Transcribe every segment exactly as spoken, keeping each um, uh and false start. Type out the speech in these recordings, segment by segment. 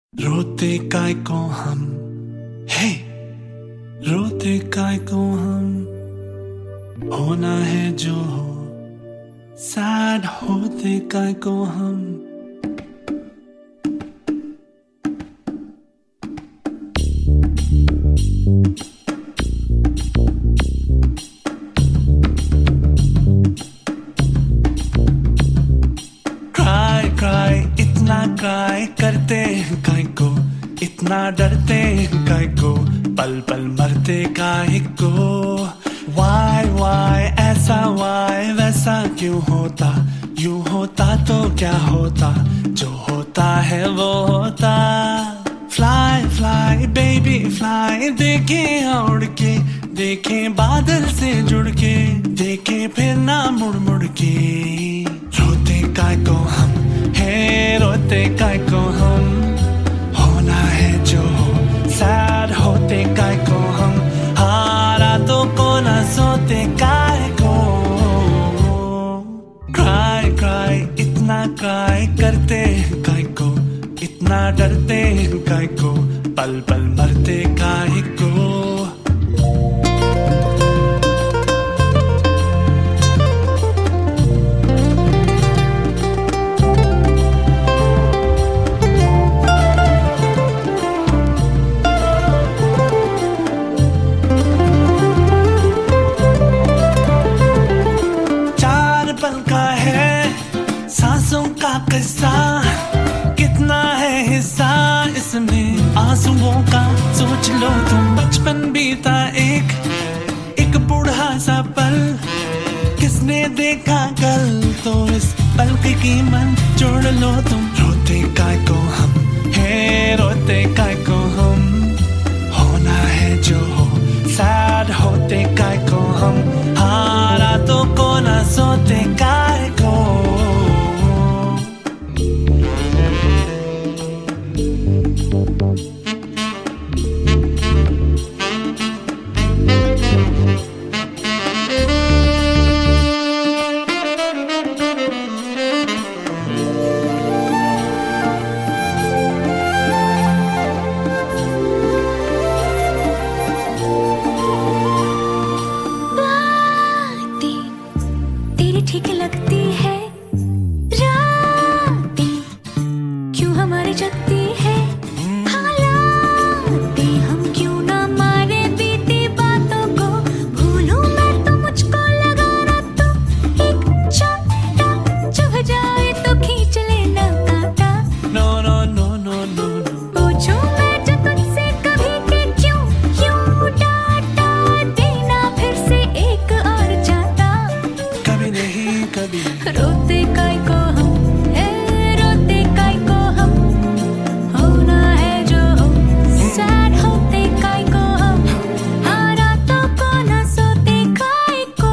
रोते काय को हम, हे रोते काय को हम, होना है जो हो, सैड होते काय को हम। क्राई क्राई इतना क्राई करते हैं काय को, इतना डरते हैं काय को, पल पल मरते काय को। वाई वाई ऐसा वाई वैसा क्यों होता, यूं होता तो क्या होता, जो होता है वो होता। फ्लाई फ्लाई बेबी फ्लाई, देखें उड़ के, देखें बादल से जुड़ के, देखें फिर ना मुड़ मुड़ के। रोते काय को हम, है रोते काय को हम, होना है जो सैड होते काय को हम, हारा तो को ना सोते काय को। क्राई क्राई इतना क्राई करते हैं काय को, इतना डरते हैं काय को, पल पल मरते काय को। पल का है सांसों का किस्सा, कितना है हिस्सा इसमें आंसुओं का। सोच लो तुम बचपन बीता एक एक बूढ़ा सा पल, किसने देखा कल, तो इस पल की कीमत जोड़ लो तुम। रोते काय को हम, है रोते काय को हम, होना है जो हो, सैड होते काय को हम, हारा तो को ना सोते काय को। ठीक लगती है रातें, क्यों हमारी जगती है हालातें, हम क्यों ना मारे बीती बातों को। भूलूं मैं तो मुझको लगा ना, तो एक छोटा चुभ जाए तो खींच लेना कांटा। No no no no no no, पूछूं मैं जो तुझसे कभी के क्यों क्यों डांटा देना फिर से एक और जाता। कभी नहीं कभी। रोते काय को हम, है रोते काय को हम, होना है जो हो, सैड होते काय को हम, हारा तो को ना सोते काय को।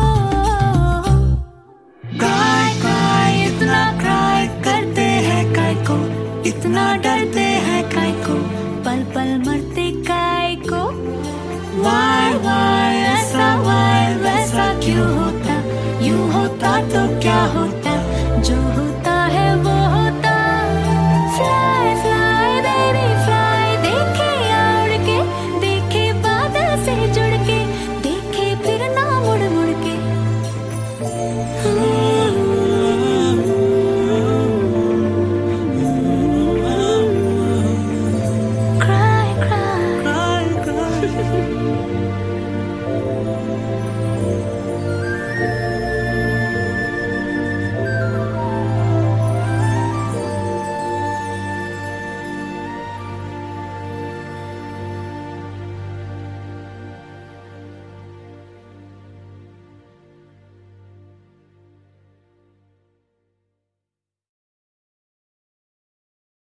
क्राई क्राई इतना क्राई करते हैं काय को, इतना डरते हैं काय को, पल पल मरते काय को। वाई वाई ऐसा वाई वैसा क्यों होता, यूं होता तो क्या होता।